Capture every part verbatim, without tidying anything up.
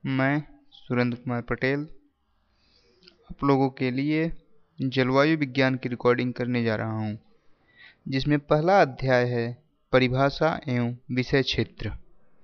मैं सुरेंद्र कुमार पटेल आप लोगों के लिए जलवायु विज्ञान की रिकॉर्डिंग करने जा रहा हूं, जिसमें पहला अध्याय है परिभाषा एवं विषय क्षेत्र।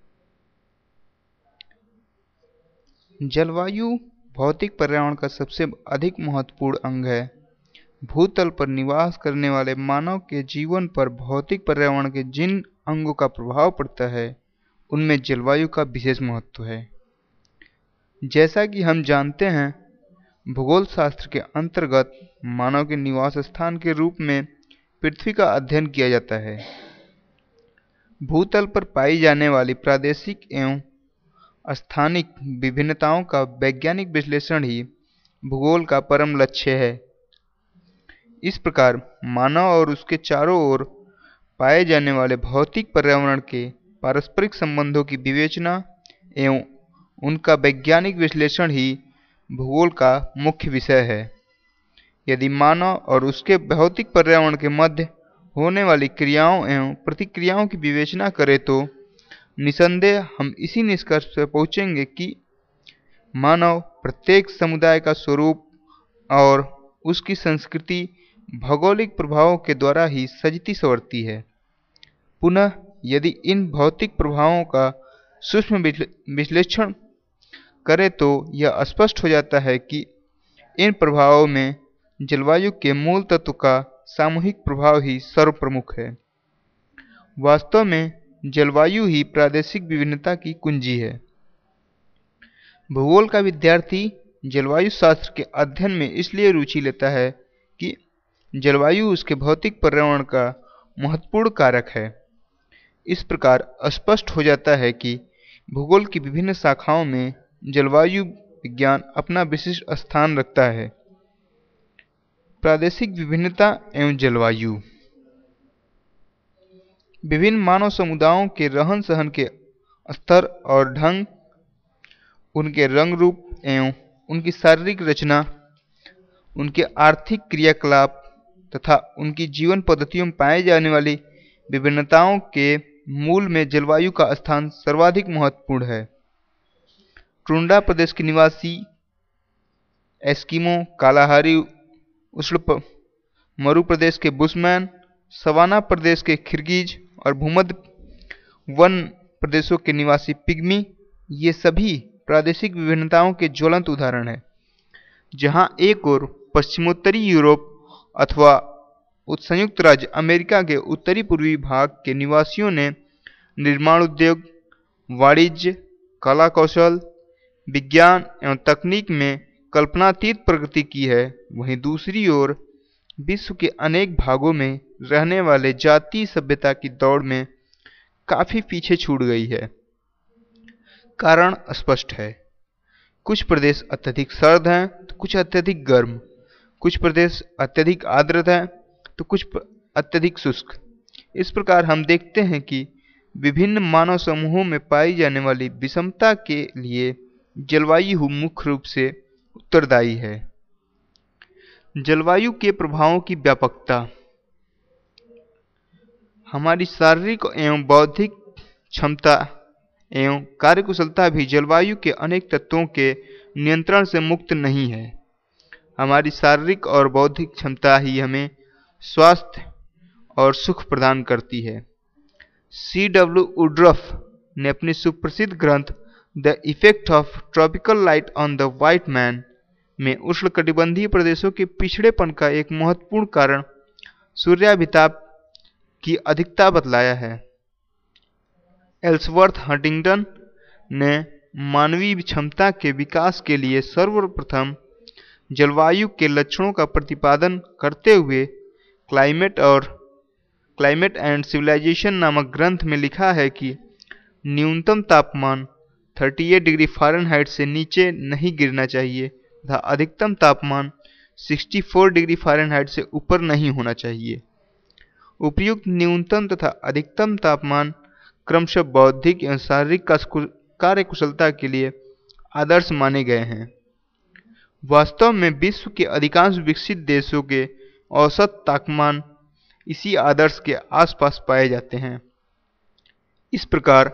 जलवायु भौतिक पर्यावरण का सबसे अधिक महत्वपूर्ण अंग है। भूतल पर निवास करने वाले मानव के जीवन पर भौतिक पर्यावरण के जिन अंगों का प्रभाव पड़ता है, उनमें जलवायु का विशेष महत्व है। जैसा कि हम जानते हैं, भूगोल शास्त्र के अंतर्गत मानव के निवास स्थान के रूप में पृथ्वी का अध्ययन किया जाता है। भूतल पर पाई जाने वाली प्रादेशिक एवं स्थानिक विभिन्नताओं का वैज्ञानिक विश्लेषण ही भूगोल का परम लक्ष्य है। इस प्रकार मानव और उसके चारों ओर पाए जाने वाले भौतिक पर्यावरण के पारस्परिक संबंधों की विवेचना एवं उनका वैज्ञानिक विश्लेषण ही भूगोल का मुख्य विषय है। यदि मानव और उसके भौतिक पर्यावरण के मध्य होने वाली क्रियाओं एवं प्रतिक्रियाओं की विवेचना करें तो निसंदेह हम इसी निष्कर्ष पर पहुंचेंगे कि मानव प्रत्येक समुदाय का स्वरूप और उसकी संस्कृति भौगोलिक प्रभावों के द्वारा ही सजती संवरती है। पुनः यदि इन भौतिक प्रभावों का सूक्ष्म विश्लेषण करें तो यह स्पष्ट हो जाता है कि इन प्रभावों में जलवायु के मूल तत्व का सामूहिक प्रभाव ही सर्वप्रमुख है। वास्तव में जलवायु ही प्रादेशिक विभिन्नता की कुंजी है। भूगोल का विद्यार्थी जलवायु शास्त्र के अध्ययन में इसलिए रुचि लेता है कि जलवायु उसके भौतिक पर्यावरण का महत्वपूर्ण कारक है। इस प्रकार स्पष्ट हो जाता है कि भूगोल की विभिन्न शाखाओं में जलवायु विज्ञान अपना विशिष्ट स्थान रखता है। प्रादेशिक विभिन्नता एवं जलवायु विभिन्न मानव समुदायों के रहन सहन के स्तर और ढंग, उनके रंग रूप एवं उनकी शारीरिक रचना, उनके आर्थिक क्रियाकलाप तथा उनकी जीवन पद्धतियों में पाए जाने वाली विभिन्नताओं के मूल में जलवायु का स्थान सर्वाधिक महत्वपूर्ण है। टुंड्रा प्रदेश के निवासी एस्किमो, कालाहारी उष्ण मरु प्रदेश के बुशमैन, सवाना प्रदेश के किर्गिज और भूमध्य वन प्रदेशों के निवासी पिग्मी, ये सभी प्रादेशिक विभिन्नताओं के ज्वलंत उदाहरण हैं। जहां एक ओर पश्चिमोत्तरी यूरोप अथवा संयुक्त राज्य अमेरिका के उत्तरी पूर्वी भाग के निवासियों ने निर्माण उद्योग, वाणिज्य, कला कौशल, विज्ञान एवं तकनीक में कल्पनातीत प्रगति की है, वहीं दूसरी ओर विश्व के अनेक भागों में रहने वाले जातीय सभ्यता की दौड़ में काफी पीछे छूट गई है। कारण स्पष्ट है। कुछ प्रदेश अत्यधिक सर्द हैं तो कुछ अत्यधिक गर्म, कुछ प्रदेश अत्यधिक आर्द्र हैं तो कुछ अत्यधिक शुष्क। इस प्रकार हम देखते हैं कि विभिन्न मानव समूहों में पाई जाने वाली विषमता के लिए जलवायु मुख्य रूप से उत्तरदायी है। जलवायु के प्रभावों की व्यापकता हमारी शारीरिक एवं बौद्धिक क्षमता एवं कार्यकुशलता भी जलवायु के अनेक तत्वों के नियंत्रण से मुक्त नहीं है। हमारी शारीरिक और बौद्धिक क्षमता ही हमें स्वास्थ्य और सुख प्रदान करती है। सी डब्ल्यू वुडरफ ने अपनी सुप्रसिद्ध ग्रंथ the effect of tropical light on the white man में उष्णकटिबंधीय प्रदेशों के पिछड़ेपन का एक महत्वपूर्ण कारण सूर्याभिताप की अधिकता बतलाया है। एल्सवर्थ हंटिंगटन ने मानवीय क्षमता के विकास के लिए सर्वप्रथम जलवायु के लक्षणों का प्रतिपादन करते हुए क्लाइमेट और क्लाइमेट एंड सिविलाइजेशन नामक ग्रंथ में लिखा है कि न्यूनतम तापमान अड़तीस डिग्री फ़ारेनहाइट से नीचे नहीं गिरना चाहिए तथा अधिकतम तापमान चौंसठ डिग्री फ़ारेनहाइट से ऊपर नहीं होना चाहिए। उपयुक्त न्यूनतम तथा अधिकतम तापमान क्रमशः बौद्धिक एवं शारीरिक कार्यकुशलता के लिए आदर्श माने गए हैं। वास्तव में विश्व के अधिकांश विकसित देशों के औसत तापमान इसी आदर्श के आसपास पाए जाते हैं। इस प्रकार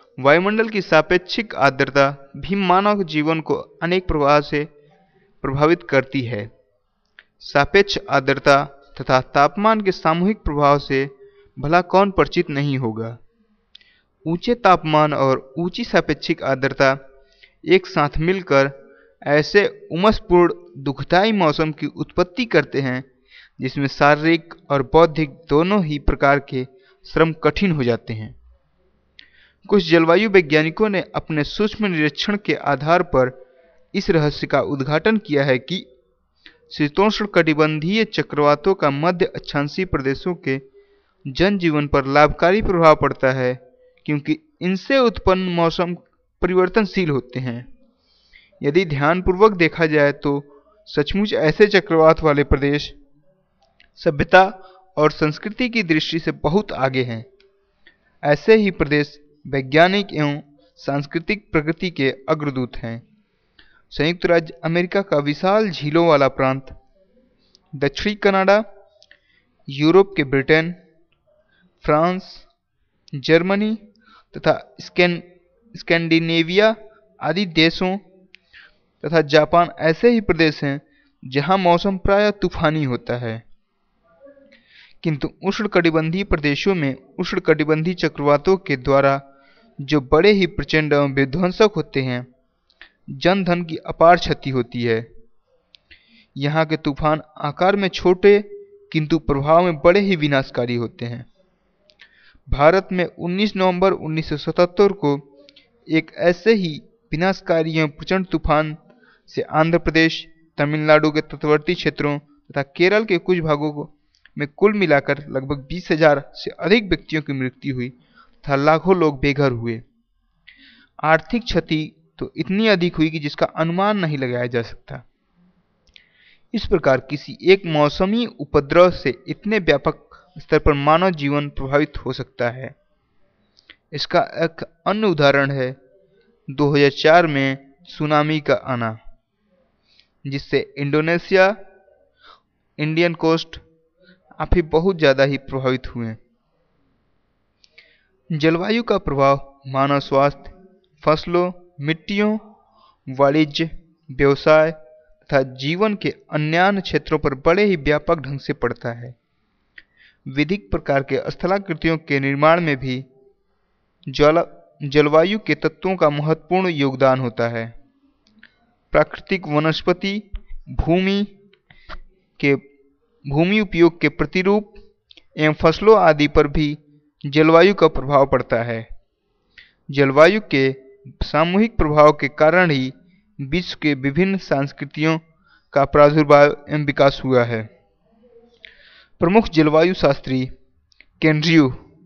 वायुमंडल की सापेक्षिक आर्द्रता भी मानव जीवन को अनेक प्रकार से प्रभावित करती है। सापेक्ष आर्द्रता तथा तापमान के सामूहिक प्रभाव से भला कौन परिचित नहीं होगा। ऊंचे तापमान और ऊंची सापेक्षिक आर्द्रता एक साथ मिलकर ऐसे उमसपूर्ण दुखदायी मौसम की उत्पत्ति करते हैं जिसमें शारीरिक और बौद्धिक दोनों ही प्रकार के श्रम कठिन हो जाते हैं। कुछ जलवायु वैज्ञानिकों ने अपने सूक्ष्म निरीक्षण के आधार पर इस रहस्य का उद्घाटन किया है कि शीतोष्णकटिबंधीय चक्रवातों का मध्य अक्षांशीय प्रदेशों के जनजीवन पर लाभकारी प्रभाव पड़ता है, क्योंकि इनसे उत्पन्न मौसम परिवर्तनशील होते हैं। यदि ध्यानपूर्वक देखा जाए तो सचमुच ऐसे चक्रवात वाले प्रदेश सभ्यता और संस्कृति की दृष्टि से बहुत आगे हैं। ऐसे ही प्रदेश वैज्ञानिक एवं सांस्कृतिक प्रगति के अग्रदूत हैं। संयुक्त राज्य अमेरिका का विशाल झीलों वाला प्रांत, दक्षिणी कनाडा, यूरोप के ब्रिटेन, फ्रांस, जर्मनी तथा स्कैन स्कैंडिनेविया आदि देशों तथा जापान ऐसे ही प्रदेश हैं जहां मौसम प्रायः तूफानी होता है। किंतु उष्णकटिबंधीय प्रदेशों में उष्णकटिबंधीय चक्रवातों के द्वारा जो बड़े ही प्रचंड एवं विध्वंसक होते हैं, जनधन की अपार क्षति होती है। यहाँ के तूफान आकार में छोटे किंतु प्रभाव में बड़े ही विनाशकारी होते हैं। भारत में उन्नीस नवंबर उन्नीस सौ सतहत्तर को एक ऐसे ही विनाशकारी एवं प्रचंड तूफान से आंध्र प्रदेश, तमिलनाडु के तटवर्ती क्षेत्रों तथा केरल के कुछ भागों को में कुल मिलाकर लगभग बीस हजार से अधिक व्यक्तियों की मृत्यु हुई तथा लाखों लोग बेघर हुए। आर्थिक क्षति तो इतनी अधिक हुई कि जिसका अनुमान नहीं लगाया जा सकता। इस प्रकार किसी एक मौसमी उपद्रव से इतने व्यापक स्तर पर मानव जीवन प्रभावित हो सकता है। इसका एक अन्य उदाहरण है दो हज़ार चार में सुनामी का आना, जिससे इंडोनेशिया, इंडियन कोस्ट काफी बहुत ज्यादा ही प्रभावित हुए। जलवायु का प्रभाव मानव स्वास्थ्य, फसलों, मिट्टियों, वाणिज्य, व्यवसाय तथा जीवन के अन्य क्षेत्रों पर बड़े ही व्यापक ढंग से पड़ता है। विधिक प्रकार के स्थलाकृतियों के निर्माण में भी जल जलवायु के तत्वों का महत्वपूर्ण योगदान होता है। प्राकृतिक वनस्पति भूमि के भूमि उपयोग के प्रतिरूप एवं फसलों आदि पर भी जलवायु का प्रभाव पड़ता है। जलवायु के सामूहिक प्रभाव के कारण ही विश्व के विभिन्न संस्कृतियों का प्रादुर्भाव एवं विकास हुआ है। प्रमुख जलवायु शास्त्री केंड्रियू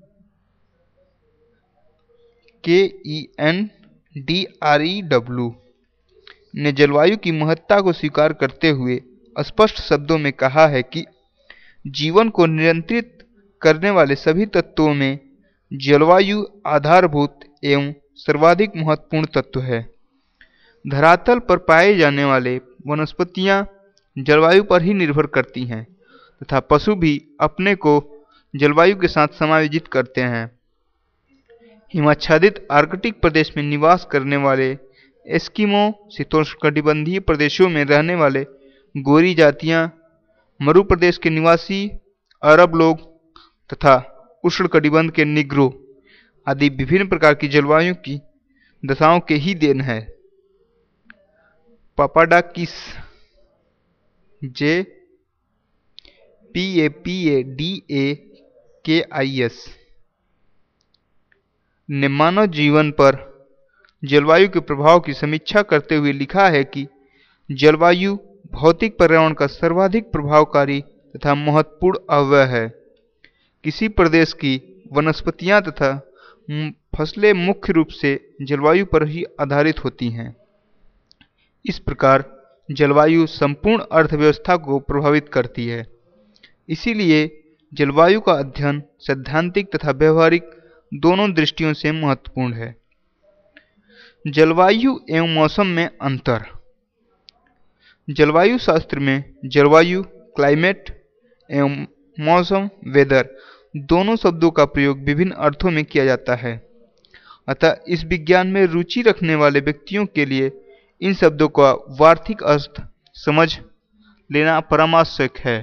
के E N D R E W ने जलवायु की महत्ता को स्वीकार करते हुए स्पष्ट शब्दों में कहा है कि जीवन को नियंत्रित करने वाले सभी तत्वों में जलवायु आधारभूत एवं सर्वाधिक महत्वपूर्ण तत्व है। धरातल पर पाए जाने वाले वनस्पतियां जलवायु पर ही निर्भर करती हैं तथा पशु भी अपने को जलवायु के साथ समायोजित करते हैं। हिमाच्छादित आर्कटिक प्रदेश में निवास करने वाले एस्किमो, शीतोष्णकटिबंधीय प्रदेशों में रहने वाले गोरी जातियां, मरु प्रदेश के निवासी अरब लोग तथा उष्णकटिबंध के निग्रो आदि विभिन्न प्रकार की जलवायु की दशाओं के ही देन है। Papadakis J P A P A D A K I S ने मानव जीवन पर जलवायु के प्रभाव की समीक्षा करते हुए लिखा है कि जलवायु भौतिक पर्यावरण का सर्वाधिक प्रभावकारी तथा महत्वपूर्ण अवयव है। किसी प्रदेश की वनस्पतियां तथा फसलें मुख्य रूप से जलवायु पर ही आधारित होती हैं। इस प्रकार जलवायु संपूर्ण अर्थव्यवस्था को प्रभावित करती है। इसीलिए जलवायु का अध्ययन सैद्धांतिक तथा व्यवहारिक दोनों दृष्टियों से महत्वपूर्ण है। जलवायु एवं मौसम में अंतर। जलवायु शास्त्र में जलवायु क्लाइमेट एवं मौसम वेदर दोनों शब्दों का प्रयोग विभिन्न अर्थों में किया जाता है। अतः इस विज्ञान में रुचि रखने वाले व्यक्तियों के लिए इन शब्दों का वार्तिक अर्थ समझ लेना परमावश्यक है।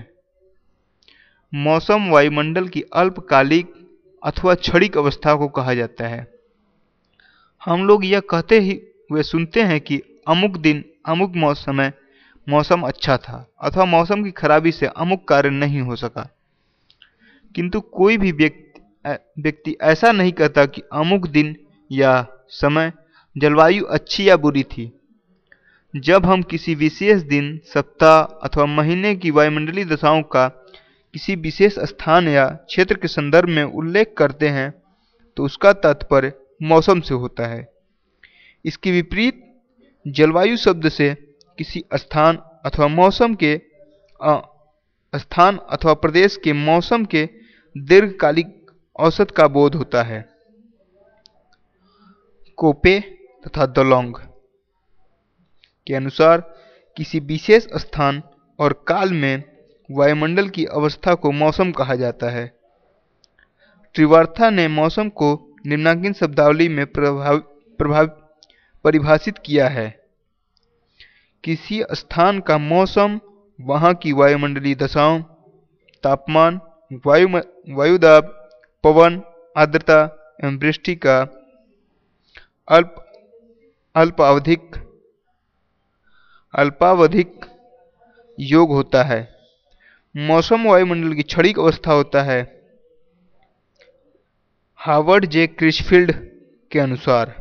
मौसम वायुमंडल की अल्पकालिक अथवा क्षणिक अवस्था को कहा जाता है। हम लोग यह कहते ही वे सुनते हैं कि अमुक दिन अमुक मौसम में मौसम अच्छा था अथवा मौसम की खराबी से अमुक कार्य नहीं हो सका, किंतु कोई भी व्यक्ति व्यक्ति ऐसा नहीं कहता कि अमुक दिन या समय जलवायु अच्छी या बुरी थी। जब हम किसी विशेष दिन, सप्ताह अथवा महीने की वायुमंडलीय दशाओं का किसी विशेष स्थान या क्षेत्र के संदर्भ में उल्लेख करते हैं तो उसका तात्पर्य मौसम से होता है। इसके विपरीत जलवायु शब्द से किसी स्थान अथवा मौसम के आ, स्थान अथवा प्रदेश के मौसम के दीर्घकालिक औसत का बोध होता है। कोपे तथा दलोंग के अनुसार किसी विशेष स्थान और काल में वायुमंडल की अवस्था को मौसम कहा जाता है। त्रिवार्था ने मौसम को निम्नांकित शब्दावली में प्रभाव, प्रभाव परिभाषित किया है। किसी स्थान का मौसम वहां की वायुमंडलीय दशाओं, तापमान, वायु वायुदाब, पवन, आर्द्रता एवं वृष्टि का अल्प अल्पावधिक अल्पावधिक योग होता है। मौसम वायुमंडल की क्षणिक अवस्था होता है। हावर्ड जे क्रिचफील्ड के अनुसार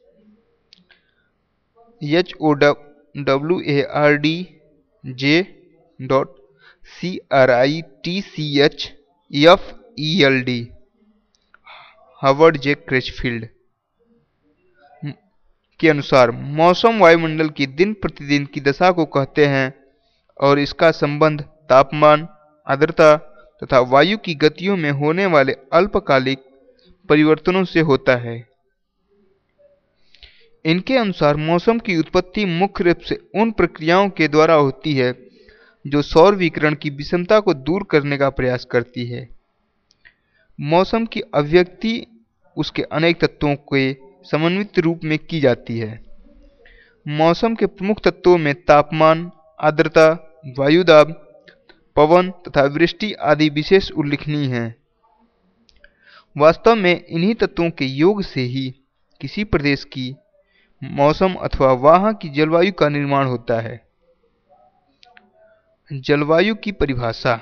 H O W A R D J dot C R I T C H F E L D Howard J Critchfield के अनुसार मौसम वायुमंडल की दिन प्रतिदिन की दशा को कहते हैं और इसका संबंध तापमान, आर्द्रता तथा वायु की गतियों में होने वाले अल्पकालिक परिवर्तनों से होता है। इनके अनुसार मौसम की उत्पत्ति मुख्य रूप से उन प्रक्रियाओं के द्वारा होती है जो सौर विकिरण की विषमता को दूर करने का प्रयास करती है। मौसम की अभिव्यक्ति उसके अनेक तत्वों के समन्वित रूप में की जाती है। मौसम के प्रमुख तत्वों में तापमान, आर्द्रता, वायुदाब, पवन तथा वृष्टि आदि विशेष उल्लेखनीय हैं। वास्तव में इन्हीं तत्वों के योग से ही किसी प्रदेश की मौसम अथवा वहां की जलवायु का निर्माण होता है। जलवायु की परिभाषा।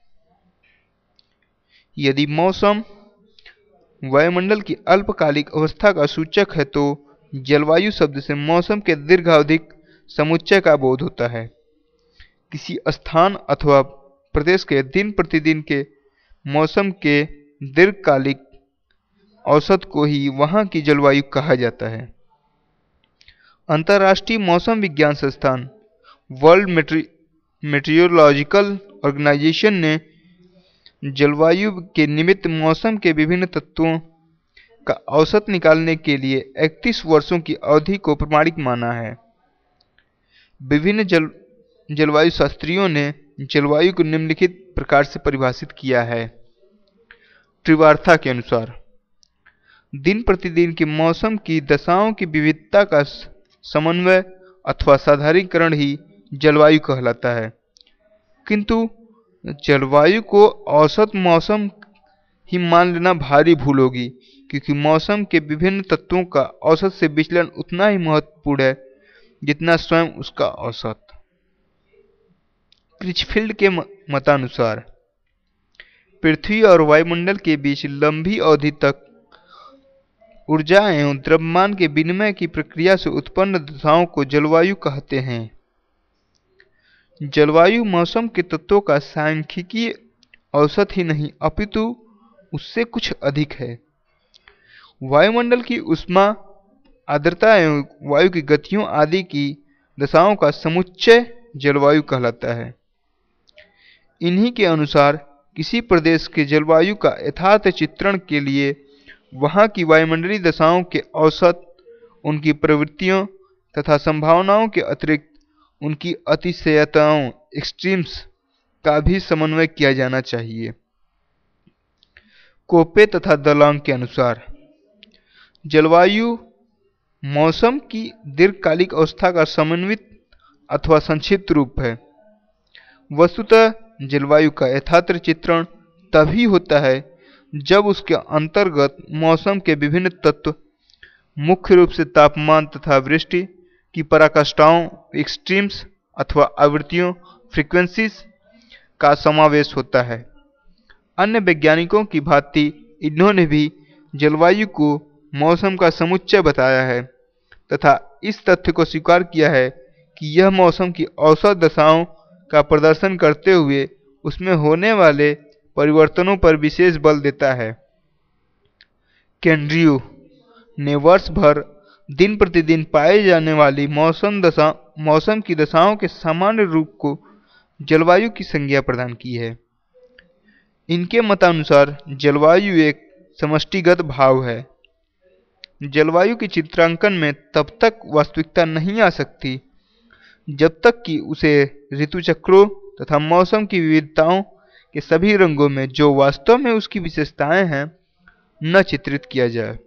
यदि मौसम वायुमंडल की अल्पकालिक अवस्था का सूचक है तो जलवायु शब्द से मौसम के दीर्घावधिक समुच्चय का बोध होता है। किसी स्थान अथवा प्रदेश के दिन प्रतिदिन के मौसम के दीर्घकालिक औसत को ही वहां की जलवायु कहा जाता है। अंतर्राष्ट्रीय मौसम विज्ञान संस्थान वर्ल्ड मेट्रियोलॉजिकल ऑर्गेनाइजेशन ने जलवायु के निमित्त मौसम के विभिन्न तत्वों का औसत निकालने के लिए इकतीस वर्षों की अवधि को प्रमाणिक माना है। विभिन्न जल जलवायु शास्त्रियों ने जलवायु को निम्नलिखित प्रकार से परिभाषित किया है। त्रिवार्था के अनुसार दिन प्रतिदिन के मौसम की दशाओं की विविधता का समन्वय अथवा साधारणीकरण ही जलवायु कहलाता है, किंतु जलवायु को औसत मौसम ही मान लेना भारी भूल होगी, क्योंकि मौसम के विभिन्न तत्वों का औसत से विचलन उतना ही महत्वपूर्ण है जितना स्वयं उसका औसत। क्रिचफील्ड के मतानुसार पृथ्वी और वायुमंडल के बीच लंबी अवधि तक ऊर्जा एवं द्रव्यमान के विनिमय की प्रक्रिया से उत्पन्न दशाओं को जलवायु कहते हैं। जलवायु मौसम के तत्वों का सांख्यिकीय औसत ही नहीं अपितु उससे कुछ अधिक है। वायुमंडल की ऊष्मा, आर्द्रता एवं वायु की गतियों आदि की दशाओं का समुच्चय जलवायु कहलाता है। इन्हीं के अनुसार किसी प्रदेश के जलवायु का यथार्थ चित्रण के लिए वहां की वायुमंडलीय दशाओं के औसत, उनकी प्रवृत्तियों तथा संभावनाओं के अतिरिक्त उनकी अतिशयताओं एक्सट्रीम्स का भी समन्वय किया जाना चाहिए। कोपे तथा दलांग के अनुसार जलवायु मौसम की दीर्घकालिक अवस्था का समन्वित अथवा संक्षिप्त रूप है। वस्तुतः जलवायु का यथार्थ चित्रण तभी होता है जब उसके अंतर्गत मौसम के विभिन्न तत्व, मुख्य रूप से तापमान तथा वृष्टि की पराकाष्ठाओं, एक्सट्रीम्स अथवा आवृत्तियों, फ्रीक्वेंसीज का समावेश होता है। अन्य वैज्ञानिकों की भांति इन्होंने भी जलवायु को मौसम का समुच्चय बताया है तथा इस तथ्य को स्वीकार किया है कि यह मौसम की औसत दशाओं का प्रदर्शन करते हुए उसमें होने वाले परिवर्तनों पर विशेष बल देता है। केंड्रियू ने वर्ष भर दिन प्रतिदिन पाए जाने वाली मौसम दशा मौसम की दशाओं के सामान्य रूप को जलवायु की संज्ञा प्रदान की है। इनके मतानुसार जलवायु एक समष्टिगत भाव है। जलवायु के चित्रांकन में तब तक वास्तविकता नहीं आ सकती जब तक कि उसे ऋतुचक्रों तथा मौसम की विविधताओं के सभी रंगों में, जो वास्तव में उसकी विशेषताएं हैं, न चित्रित किया जाए।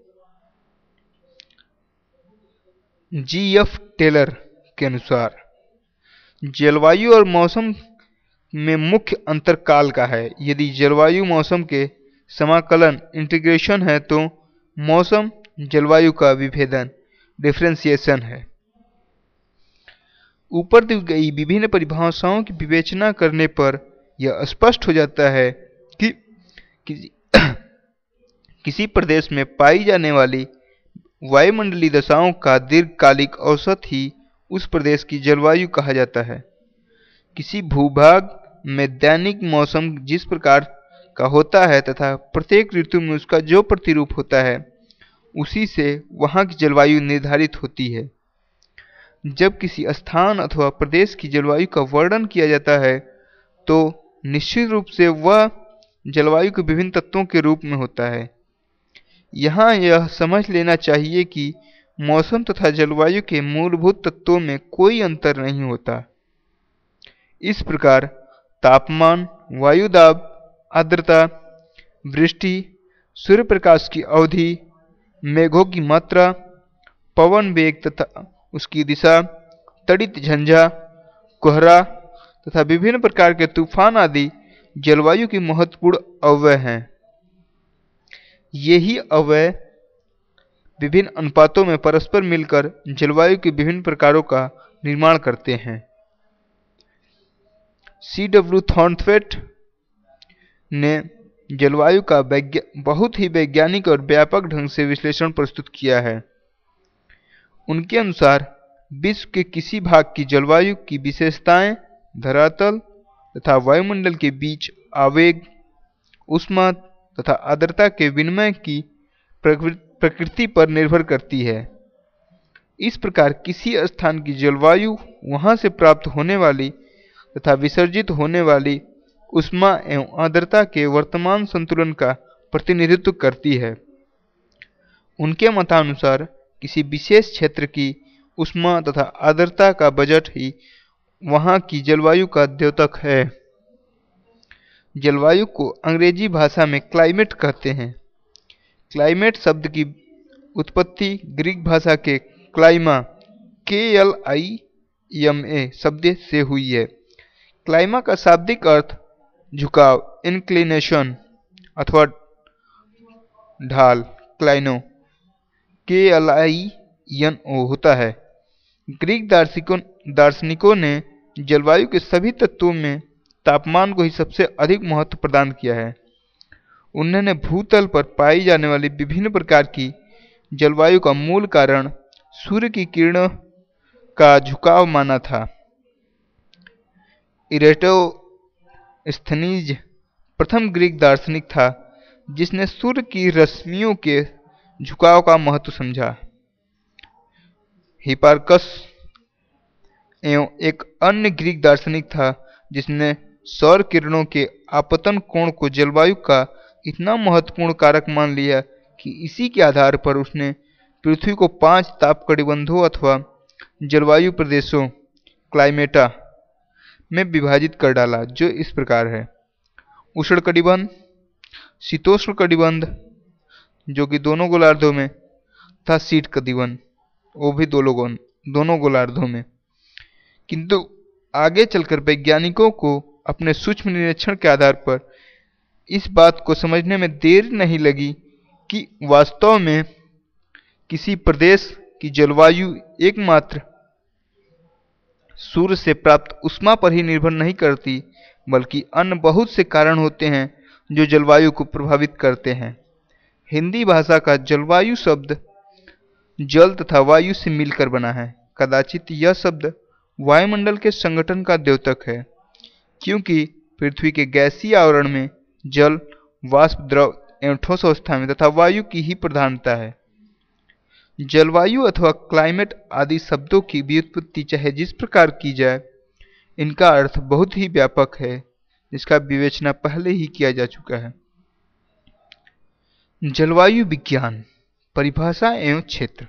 जी एफ टेलर के अनुसार जलवायु और मौसम में मुख्य अंतर काल का है। यदि जलवायु मौसम के समाकलन इंटीग्रेशन है तो मौसम जलवायु का विभेदन डिफरेंशिएशन है। ऊपर दी गई विभिन्न परिभाषाओं की विवेचना करने पर यह स्पष्ट हो जाता है कि किसी, किसी प्रदेश में पाई जाने वाली वायुमंडलीय दशाओं का दीर्घकालिक औसत ही उस प्रदेश की जलवायु कहा जाता है। किसी भूभाग में दैनिक मौसम जिस प्रकार का होता है तथा प्रत्येक ऋतु में उसका जो प्रतिरूप होता है, उसी से वहां की जलवायु निर्धारित होती है। जब किसी स्थान अथवा प्रदेश की जलवायु का वर्णन किया जाता है तो निश्चित रूप से वह जलवायु के विभिन्न तत्वों के रूप में होता है। यहाँ यह समझ लेना चाहिए कि मौसम तथा जलवायु के मूलभूत तत्वों में कोई अंतर नहीं होता। इस प्रकार तापमान, वायु दाब, आर्द्रता, वृष्टि, सूर्य प्रकाश की अवधि, मेघों की मात्रा, पवन वेग तथा उसकी दिशा, तड़ित झंझा, कोहरा तथा विभिन्न प्रकार के तूफान आदि जलवायु की महत्वपूर्ण अवयव हैं। यही अवयव विभिन्न अनुपातों में परस्पर मिलकर जलवायु के विभिन्न प्रकारों का निर्माण करते हैं। सी डब्ल्यू थॉर्नथवेट ने जलवायु का बहुत ही वैज्ञानिक और व्यापक ढंग से विश्लेषण प्रस्तुत किया है। उनके अनुसार विश्व के किसी भाग की जलवायु की विशेषताएं धरातल तथा वायुमंडल के बीच आवेग, ऊष्मा तथा आर्द्रता के विनिमय की प्रकृति पर निर्भर करती है। इस प्रकार किसी स्थान की जलवायु वहां से प्राप्त होने वाली तथा विसर्जित होने वाली ऊष्मा एवं आर्द्रता के वर्तमान संतुलन का प्रतिनिधित्व करती है। उनके मतानुसार किसी विशेष क्षेत्र की ऊष्मा तथा आर्द्रता का बजट ही वहां की जलवायु का द्योतक है। जलवायु को अंग्रेजी भाषा में क्लाइमेट कहते हैं। क्लाइमेट शब्द की उत्पत्ति ग्रीक भाषा के क्लाइमा के एल आई एम ए शब्द से हुई है। क्लाइमा का शाब्दिक अर्थ झुकाव, इंक्लिनेशन अथवा ढाल, क्लाइनो के एल आई एन ओ होता है। ग्रीक दार्शनिकों दार्शनिकों ने जलवायु के सभी तत्वों में तापमान को ही सबसे अधिक महत्व प्रदान किया है। उन्होंने भूतल पर पाई जाने वाली विभिन्न प्रकार की जलवायु का मूल कारण सूर्य की किरणों का झुकाव माना था। इरेटोस्थनीज प्रथम ग्रीक दार्शनिक था जिसने सूर्य की रश्मियों के झुकाव का महत्व समझा। हिपार्कस एवं एक अन्य ग्रीक दार्शनिक था जिसने सौर किरणों के आपतन कोण को जलवायु का इतना महत्वपूर्ण कारक मान लिया कि इसी के आधार पर उसने पृथ्वी को पांच ताप कटिबंधों अथवा जलवायु प्रदेशों क्लाइमेटा में विभाजित कर डाला, जो इस प्रकार है। उष्ण कटिबंध, शीतोष्ण कटिबंध जो कि दोनों गोलार्धों में, तथा शीत कटिबंध, वो भी दो लोगों दोनों गोलार्धों में। किंतु आगे चलकर वैज्ञानिकों को अपने सूक्ष्म निरीक्षण के आधार पर इस बात को समझने में देर नहीं लगी कि वास्तव में किसी प्रदेश की जलवायु एकमात्र सूर्य से प्राप्त ऊष्मा पर ही निर्भर नहीं करती, बल्कि अन्य बहुत से कारण होते हैं जो जलवायु को प्रभावित करते हैं। हिंदी भाषा का जलवायु शब्द जल तथा वायु से मिलकर बना है। कदाचित यह शब्द वायुमंडल के संगठन का द्योतक है, क्योंकि पृथ्वी के गैसीय आवरण में जल, वाष्प, द्रव एवं ठोस अवस्था में तथा वायु की ही प्रधानता है। जलवायु अथवा क्लाइमेट आदि शब्दों की व्युत्पत्ति चाहे जिस प्रकार की जाए, इनका अर्थ बहुत ही व्यापक है, जिसका विवेचना पहले ही किया जा चुका है। जलवायु विज्ञान, परिभाषा एवं क्षेत्र।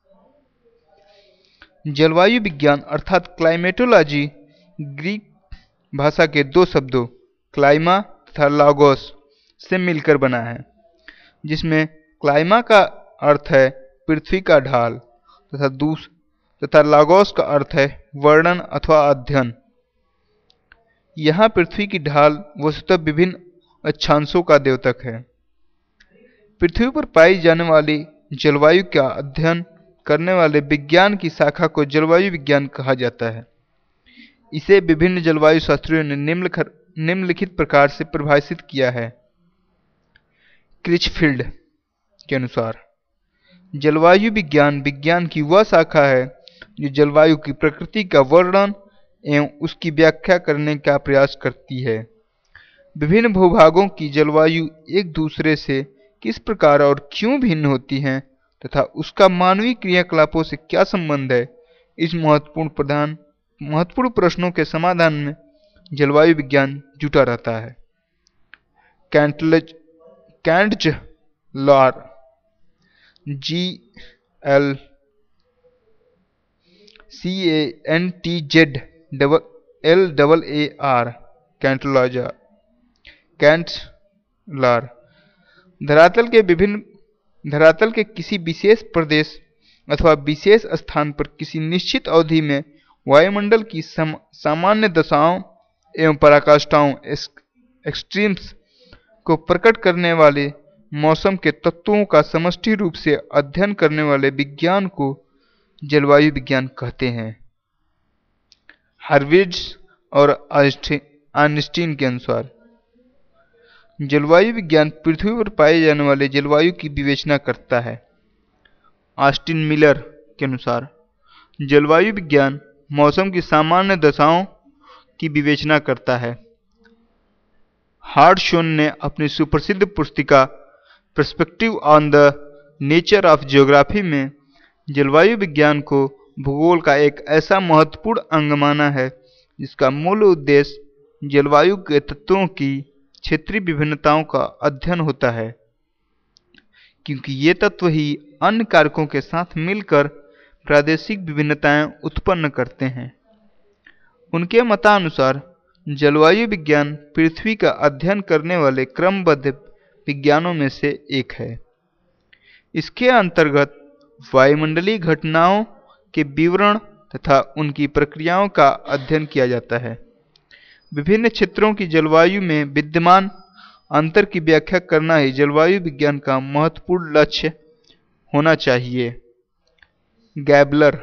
जलवायु विज्ञान अर्थात क्लाइमेटोलॉजी ग्रीक भाषा के दो शब्दों क्लाइमा तथा लागोस से मिलकर बना है, जिसमें क्लाइमा का अर्थ है पृथ्वी का ढाल तथा दूस तथा लागोस का अर्थ है वर्णन अथवा अध्ययन। यहाँ पृथ्वी की ढाल वस्तुतः विभिन्न अक्षांशों का द्योतक है। पृथ्वी पर पाई जाने वाली जलवायु का अध्ययन करने वाले विज्ञान की शाखा को जलवायु विज्ञान कहा जाता है। इसे विभिन्न जलवायु शास्त्रियों ने निम्नलिखित प्रकार से परिभाषित किया है। क्रिचफील्ड के अनुसार जलवायु विज्ञान विज्ञान की वह शाखा है जो जलवायु की प्रकृति का वर्णन एवं उसकी व्याख्या करने का प्रयास करती है। विभिन्न भूभागों की जलवायु एक दूसरे से किस प्रकार और क्यों भिन्न होती हैं तथा उसका मानवीय क्रियाकलापों से क्या संबंध है, इस महत्वपूर्ण प्रधान महत्वपूर्ण प्रश्नों के समाधान में जलवायु विज्ञान जुटा रहता है। Cantlage Cantzlar G L C A N T Z double L double A R Cantlaza Cantlar धरातल के विभिन्न धरातल के किसी विशेष प्रदेश अथवा विशेष स्थान पर किसी निश्चित अवधि में वायुमंडल की सम, सामान्य दशाओं एवं पराकाष्ठाओं एक्सट्रीम्स को प्रकट करने वाले मौसम के तत्वों का समष्टि रूप से अध्ययन करने वाले विज्ञान को जलवायु विज्ञान कहते हैं। हार्विट्ज और आइंस्टीन के अनुसार जलवायु विज्ञान पृथ्वी पर पाए जाने वाले जलवायु की विवेचना करता है। ऑस्टिन मिलर के अनुसार जलवायु विज्ञान मौसम की सामान्य दशाओं की विवेचना करता है। हार्डशोन ने अपनी सुप्रसिद्ध पुस्तिका perspective on the nature of geography में जलवायु विज्ञान को भूगोल का एक ऐसा महत्वपूर्ण अंग माना है जिसका मूल उद्देश्य जलवायु के तत्वों की क्षेत्रीय विभिन्नताओं का अध्ययन होता है, क्योंकि ये तत्व ही अन्य कारकों के साथ मिलकर प्रादेशिक विभिन्नताएं उत्पन्न करते हैं। उनके मतानुसार जलवायु विज्ञान पृथ्वी का अध्ययन करने वाले क्रमबद्ध विज्ञानों में से एक है। इसके अंतर्गत वायुमंडलीय घटनाओं के विवरण तथा उनकी प्रक्रियाओं का अध्ययन किया जाता है। विभिन्न क्षेत्रों की जलवायु में विद्यमान अंतर की व्याख्या करना ही जलवायु विज्ञान का महत्वपूर्ण लक्ष्य होना चाहिए। गैबलर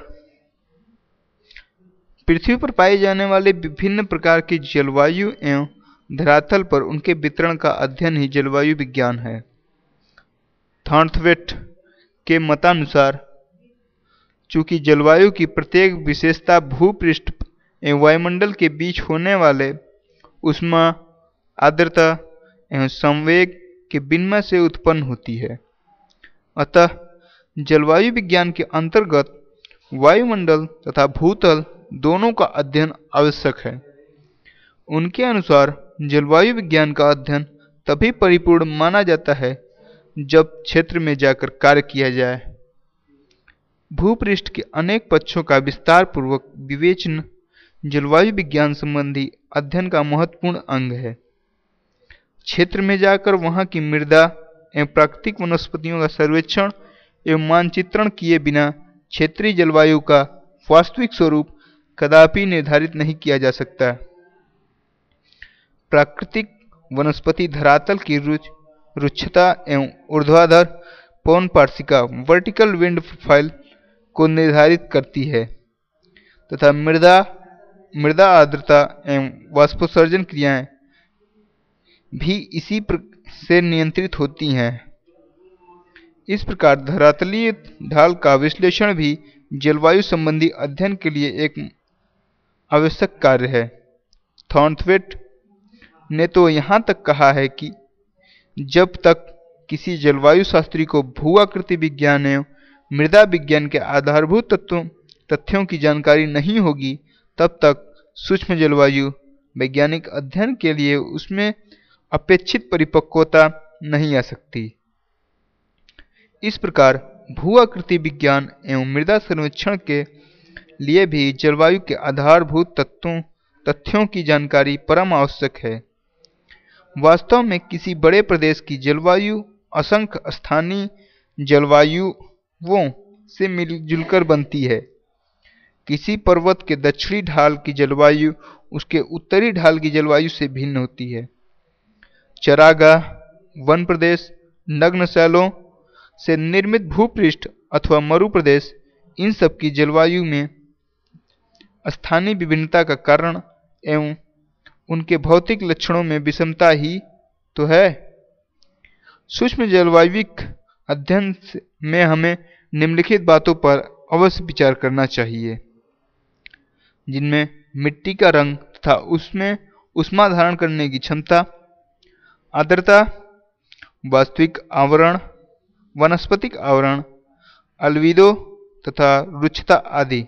पृथ्वी पर पाए जाने वाले विभिन्न प्रकार की जलवायु एवं धरातल पर उनके वितरण का अध्ययन ही जलवायु विज्ञान है। थॉर्नथवेट के मतानुसार चूंकि जलवायु की प्रत्येक विशेषता भूपृष्ठ एवं वायुमंडल के बीच होने वाले ऊष्मा, आर्द्रता एवं संवेग के विनिमय से उत्पन्न होती है, अतः जलवायु विज्ञान के अंतर्गत वायुमंडल तथा भूतल दोनों का अध्ययन आवश्यक है। उनके अनुसार जलवायु विज्ञान का अध्ययन तभी परिपूर्ण माना जाता है जब क्षेत्र में जाकर कार्य किया जाए। भूपृष्ठ के अनेक पक्षों का विस्तार पूर्वक विवेचन जलवायु विज्ञान संबंधी अध्ययन का महत्वपूर्ण अंग है। क्षेत्र में जाकर वहां की मृदा एवं प्राकृतिक वनस्पतियों का सर्वेक्षण एवं मानचित्रण किए बिना क्षेत्रीय जलवायु का वास्तविक स्वरूप कदापि निर्धारित नहीं किया जा सकता। प्राकृतिक वनस्पति धरातल की रुच रुक्षता एवं ऊर्ध्वाधर पवन पार्श्विका वर्टिकल विंड प्रोफाइल को निर्धारित करती है तथा मृदा मृदा आर्द्रता एवं वाष्पोत्सर्जन क्रियाएं भी इसी से नियंत्रित होती हैं। इस प्रकार धरातलीय ढाल का विश्लेषण भी जलवायु संबंधी अध्ययन के लिए एक आवश्यक कार्य है। थॉर्नथवेट ने तो यहाँ तक कहा है कि जब तक किसी जलवायु शास्त्री को भूआकृति विज्ञान एवं मृदा विज्ञान के आधारभूत तत्वों तथ्यों की जानकारी नहीं होगी, तब तक सूक्ष्म जलवायु वैज्ञानिक अध्ययन के लिए उसमें अपेक्षित परिपक्वता नहीं आ सकती। इस प्रकार भूआकृति विज्ञान एवं मृदा सर्वेक्षण के लिए भी जलवायु के आधारभूत तत्वों तथ्यों की जानकारी परम आवश्यक है। वास्तव में किसी बड़े प्रदेश की जलवायु असंख्य स्थानीय जलवायुओं से मिलजुल कर बनती है। किसी पर्वत के दक्षिणी ढाल की जलवायु उसके उत्तरी ढाल की जलवायु से भिन्न होती है। चरागाह, वन प्रदेश, नग्न शैलों से निर्मित भूपृष्ठ अथवा मरु प्रदेश, इन सब की जलवायु में स्थानीय विभिन्नता का कारण एवं उनके भौतिक लक्षणों में विषमता ही तो है। सूक्ष्म जलवायविक अध्ययन में हमें निम्नलिखित बातों पर अवश्य विचार करना चाहिए, जिनमें मिट्टी का रंग तथा उसमें ऊष्मा धारण करने की क्षमता, आर्द्रता, वास्तविक आवरण, वनस्पतिक आवरण, अल्बिडो तथा रुक्षता आदि।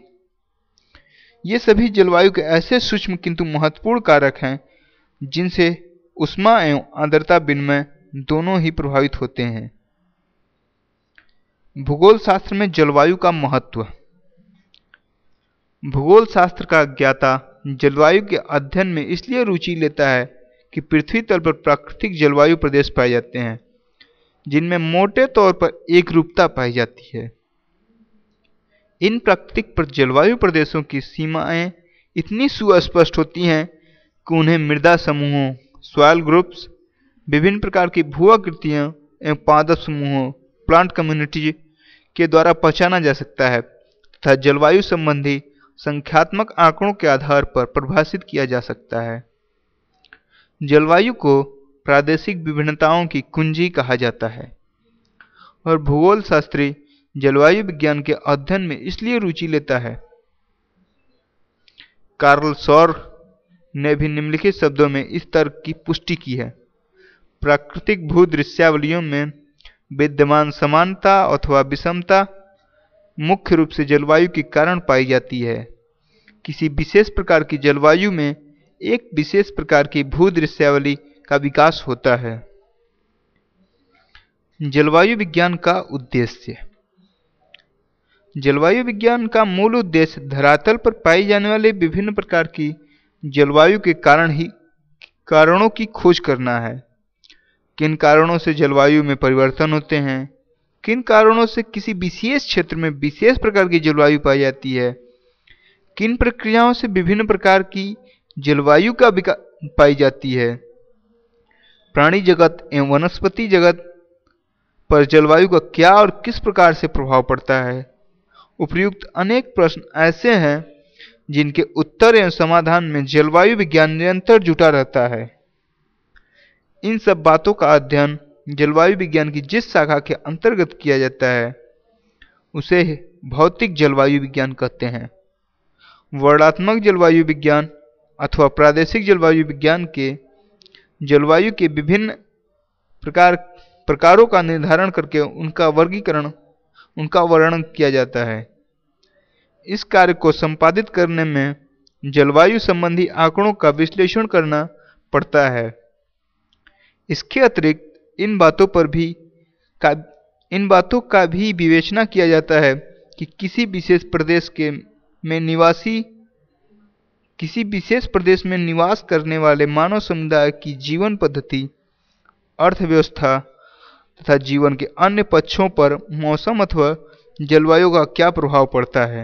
ये सभी जलवायु के ऐसे सूक्ष्म किंतु महत्वपूर्ण कारक हैं जिनसे ऊष्मा एवं आर्द्रता विनिमय दोनों ही प्रभावित होते हैं। भूगोल शास्त्र में जलवायु का महत्व। भूगोल शास्त्र का ज्ञाता जलवायु के अध्ययन में इसलिए रुचि लेता है कि पृथ्वी तल पर प्राकृतिक जलवायु प्रदेश पाए जाते हैं जिनमें मोटे तौर पर एक रूपता पाई जाती है। इन प्राकृतिक पर जलवायु प्रदेशों की सीमाएं इतनी सुस्पष्ट होती हैं कि उन्हें मृदा समूहों, सॉइल ग्रुप्स, विभिन्न प्रकार की भू-आकृतियों एवं पादप समूहों, प्लांट कम्युनिटी के द्वारा पहचाना जा सकता है तथा जलवायु संबंधी संख्यात्मक आंकड़ों के आधार पर परिभाषित किया जा सकता है। जलवायु को प्रादेशिक विभिन्नताओं की कुंजी कहा जाता है और भूगोल शास्त्री जलवायु विज्ञान के अध्ययन में इसलिए रुचि लेता है। कार्ल सौर ने भी निम्नलिखित शब्दों में इस तर्क की पुष्टि की है। प्राकृतिक भूदृश्यावलियों में विद्यमान समानता अथवा विषमता मुख्य रूप से जलवायु के कारण पाई जाती है। किसी विशेष प्रकार की जलवायु में एक विशेष प्रकार की भूदृश्यावली का विकास होता है। जलवायु विज्ञान का उद्देश्य। जलवायु विज्ञान का मूल उद्देश्य धरातल पर पाई जाने वाले विभिन्न प्रकार की जलवायु के कारण ही कारणों की खोज करना है। किन कारणों से जलवायु में परिवर्तन होते हैं, किन कारणों से किसी विशेष क्षेत्र में विशेष प्रकार की जलवायु पाई जाती है, किन प्रक्रियाओं से विभिन्न प्रकार की जलवायु का विकास पाई जाती है, प्राणी जगत एवं वनस्पति जगत पर जलवायु का क्या और किस प्रकार से प्रभाव पड़ता है। उपयुक्त अनेक प्रश्न ऐसे हैं जिनके उत्तर एवं समाधान में जलवायु विज्ञान निरंतर जुटा रहता है। इन सब बातों का अध्ययन जलवायु विज्ञान की जिस शाखा के अंतर्गत किया जाता है उसे भौतिक जलवायु विज्ञान कहते हैं। वर्णात्मक जलवायु विज्ञान अथवा प्रादेशिक जलवायु विज्ञान के जलवायु के विभिन्न प्रकार प्रकारों का निर्धारण करके उनका वर्गीकरण उनका वर्णन किया जाता है। इस कार्य को संपादित करने में जलवायु संबंधी आंकड़ों का विश्लेषण करना पड़ता है। इसके अतिरिक्त इन बातों पर भी का इन बातों का भी विवेचना किया जाता है कि किसी विशेष प्रदेश के में निवासी किसी विशेष प्रदेश में निवास करने वाले मानव समुदाय की जीवन पद्धति, अर्थव्यवस्था तथा जीवन के अन्य पक्षों पर मौसम अथवा जलवायु का क्या प्रभाव पड़ता है।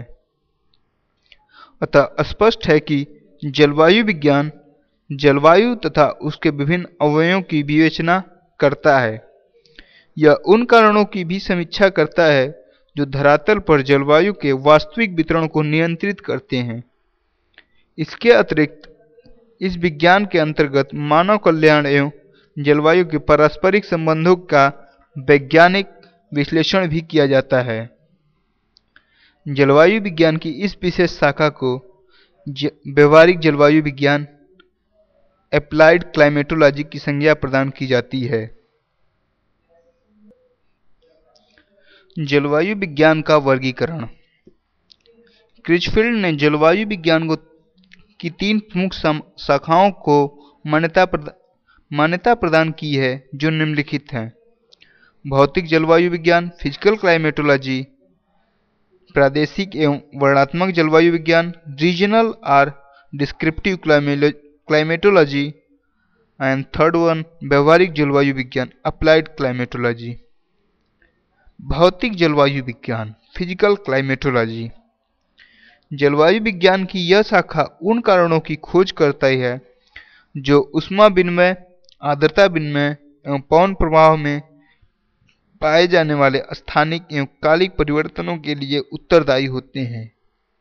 अतः स्पष्ट है कि जलवायु विज्ञान जलवायु तथा उसके विभिन्न अवयवों की विवेचना करता है। यह उन कारणों की भी समीक्षा करता है जो धरातल पर जलवायु के वास्तविक वितरण को नियंत्रित करते हैं। इसके अतिरिक्त इस विज्ञान के अंतर्गत मानव कल्याण एवं जलवायु के पारस्परिक संबंधों का वैज्ञानिक विश्लेषण भी किया जाता है। जलवायु विज्ञान की इस विशेष शाखा को व्यवहारिक जलवायु विज्ञान एप्लाइड क्लाइमेटोलॉजी की संज्ञा प्रदान की जाती है। जलवायु विज्ञान का वर्गीकरण। क्रिचफील्ड ने जलवायु विज्ञान को की तीन प्रमुख शाखाओं को मान्यता प्रदा, मान्यता प्रदान की है जो निम्नलिखित हैं। भौतिक जलवायु विज्ञान फिजिकल क्लाइमेटोलॉजी, प्रादेशिक एवं वर्णनात्मक जलवायु विज्ञान रीजनल और descriptive climatology, and third one व्यवहारिक जलवायु विज्ञान अप्लाइड क्लाइमेटोलॉजी। भौतिक जलवायु विज्ञान फिजिकल क्लाइमेटोलॉजी। जलवायु विज्ञान की यह शाखा उन कारणों की खोज करता है जो ऊष्मा विनिमय, आर्द्रता विनिमय एवं पवन प्रवाह में पाए जाने वाले स्थानिक एवं कालिक परिवर्तनों के लिए उत्तरदायी होते हैं।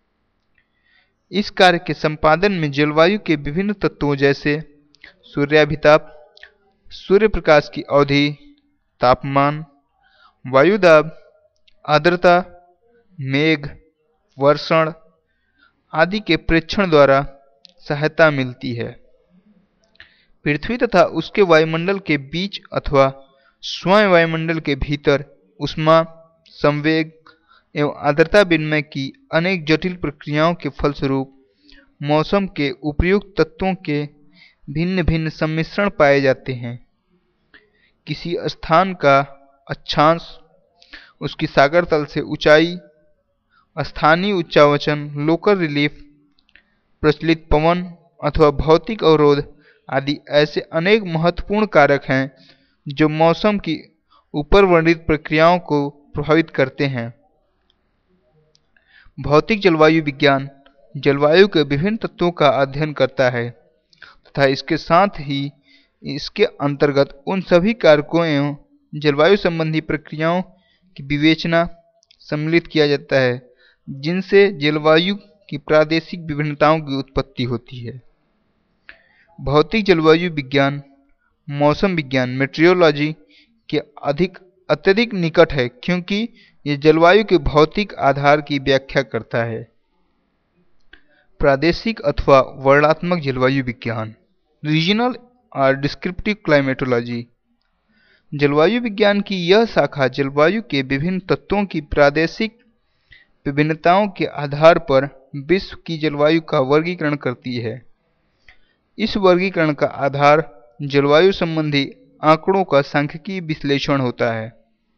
इस कार्य के संपादन में जलवायु के विभिन्न तत्वों जैसे सूर्याभिताप, सूर्य प्रकाश की अवधि, तापमान, वायुदाब, आर्द्रता, मेघ, वर्षण आदि के प्रेक्षण द्वारा सहायता मिलती है। पृथ्वी तथा उसके वायुमंडल के बीच अथवा स्वयं वायुमंडल के भीतर ऊष्मा, संवेग एवं आर्द्रता विनिमय की अनेक जटिल प्रक्रियाओं के फलस्वरूप मौसम के उपयुक्त तत्वों के भिन्न भिन्न सम्मिश्रण पाए जाते हैं। किसी स्थान का अक्षांश, उसकी सागर तल से ऊंचाई, स्थानीय उच्चावचन, लोकल रिलीफ, प्रचलित पवन अथवा भौतिक अवरोध आदि ऐसे अनेक महत्वपूर्ण कारक हैं जो मौसम की ऊपर वर्णित प्रक्रियाओं को प्रभावित करते हैं। भौतिक जलवायु विज्ञान जलवायु के विभिन्न तत्वों का अध्ययन करता है तथा इसके साथ ही इसके अंतर्गत उन सभी कारकों एवं जलवायु संबंधी प्रक्रियाओं की विवेचना सम्मिलित किया जाता है जिनसे जलवायु की प्रादेशिक विभिन्नताओं की उत्पत्ति होती है। भौतिक जलवायु विज्ञान मौसम विज्ञान मेट्रियोलॉजी के अधिक अत्यधिक निकट है क्योंकि ये जलवायु के भौतिक आधार की व्याख्या करता है। प्रादेशिक अथवा वर्णनात्मक जलवायु विज्ञान रीजनल और डिस्क्रिप्टिव क्लाइमेटोलॉजी। जलवायु विज्ञान की यह शाखा जलवायु के विभिन्न तत्वों की प्रादेशिक विभिन्नताओं के आधार पर विश्व की जलवायु का वर्गीकरण करती है। इस वर्गीकरण का आधार जलवायु संबंधी आंकड़ों का सांख्यिकीय विश्लेषण होता है।